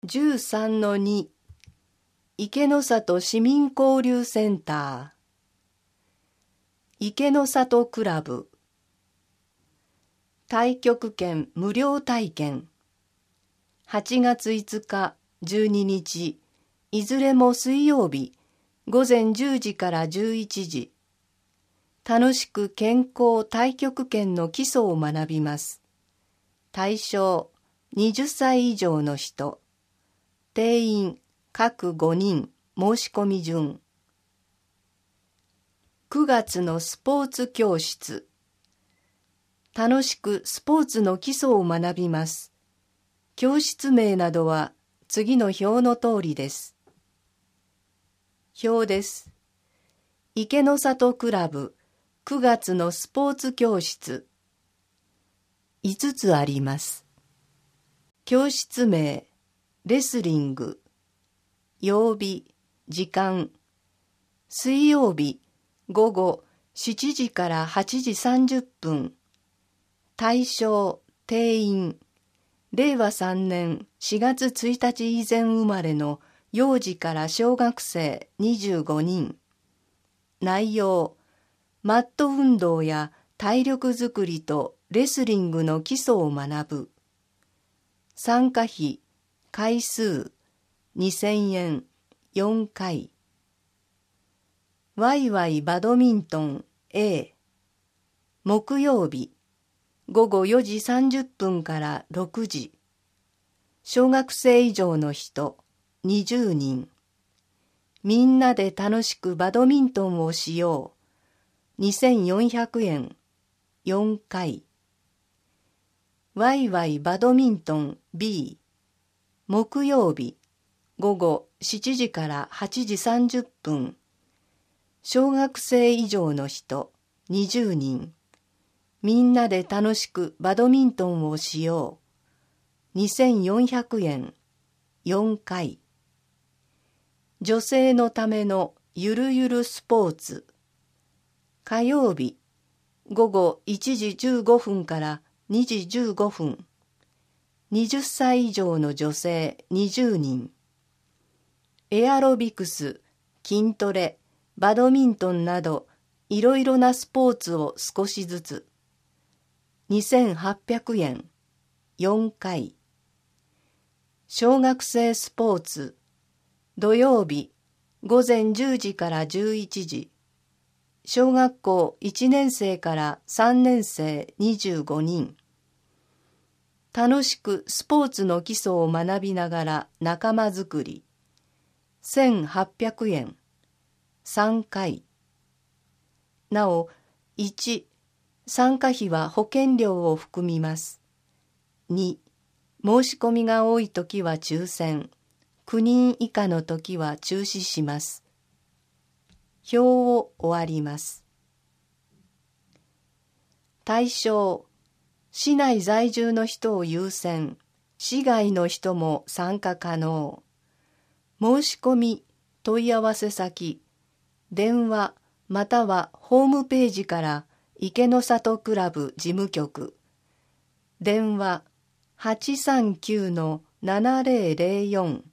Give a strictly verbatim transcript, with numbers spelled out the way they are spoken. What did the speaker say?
じゅうさんのに 池の里市民交流センター池の里クラブ太極拳無料体験はちがついつかじゅうににちいずれも水曜日ごぜんじゅうじからじゅういちじ楽しく健康太極拳の基礎を学びます。対象はたち以上の人定員各ごにん申し込み順くがつのスポーツ教室楽しくスポーツの基礎を学びます。教室名などは次の表の通りです。表です。池の里クラブくがつのスポーツ教室いつつあります。教室名レスリング曜日時間水曜日午後しちじからはちじさんじゅっぷん対象定員れいわさんねんしがつついたち以前生まれの幼児から小学生にじゅうごにん内容マット運動や体力づくりとレスリングの基礎を学ぶ参加費回数にせんえんよんかいワイワイバドミントン A 木曜日ごごよじさんじゅっぷんからろくじ小学生以上の人にじゅうにんみんなで楽しくバドミントンをしようにせんよんひゃくえんよんかいワイワイバドミントン B 木曜日ごごしちじからはちじさんじゅっぷん小学生以上の人にじゅうにんみんなで楽しくバドミントンをしようにせんよんひゃくえんよんかい女性のためのゆるゆるスポーツ火曜日ごごいちじじゅうごふんからにじじゅうごふんはたち以上の女性にじゅうにんエアロビクス、筋トレ、バドミントンなどいろいろなスポーツを少しずつにせんはっぴゃくえんよんかい小学生スポーツ土曜日ごぜんじゅうじからじゅういちじ小学校いちねんせいからさんねんせいにじゅうごにん楽しくスポーツの基礎を学びながら仲間づくりせんはっぴゃくえんさんかいなおいち参加費は保険料を含みますに申し込みが多いときは抽選きゅうにん以下のときは中止します表を終わります対象市内在住の人を優先市外の人も参加可能申し込み問い合わせ先電話またはホームページから池の里クラブ事務局電話 はちさんきゅうのななぜろぜろよん